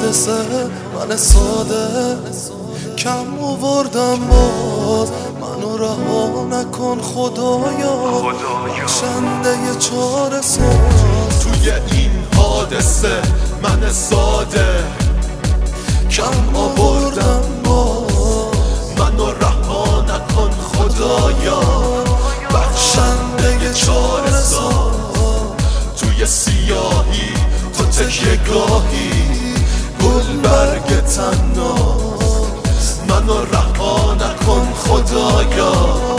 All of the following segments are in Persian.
حادثه من ساده کم آوردم باز منو رها نکن خدایا بخشنده چاره ساز. توی این حادثه من ساده کم آوردم باز منو رها نکن خدایا بخشنده چاره ساز. توی سیاهی تو تکیه گاهی گل برگ تناز منو رها نکن خدایا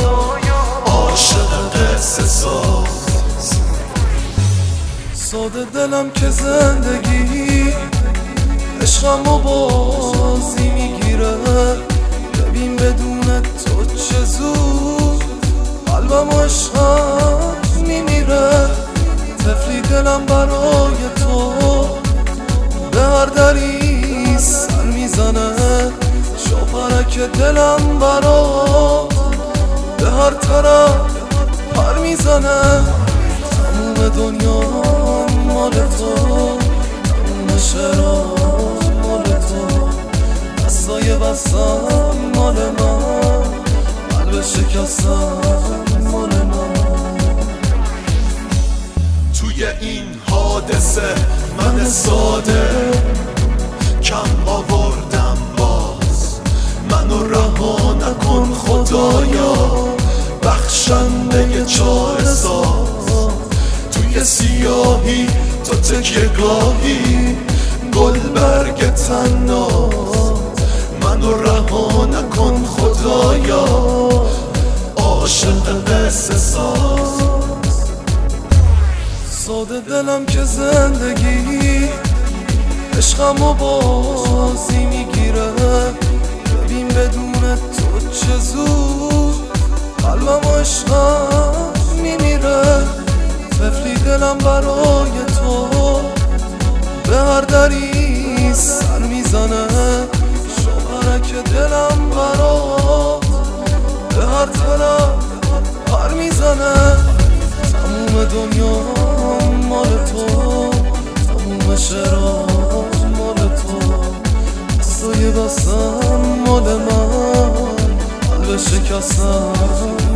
عاشق قصه ساز. ساده دلم که زندگی عشقمو بازی میگیره ببین بدون تو چه زود قلبم عشقم میمیره. طفلی دلم برای تو به هر دری سر میزنه شوهرک دلم برات به هر طرف پر میزنه. تموم دنیا مال تو تموم شعرام مال تو دستای بستم مال من قلب شکستم مال من. توی این حادثه من ساده کم آوردم باز منو رها نکن خدایا بخشنده چاره ساز. توی سیاهی تو تکیه گاهی گل برگ تناز منو رها نکن خدایا عاشق قصه ساز. ساده دلم که زندگی عشقمو بازی میگیره ببین بدون تو چه زود قلبم عشقم میمیره. طفلی دلم برای تو به هر دری سر میزنه شوهرک دلم برات به هر طرف پر میزنه. تموم دنیا مال تو تموم شعرام مال تو دستای بستم مال من قلب شکستم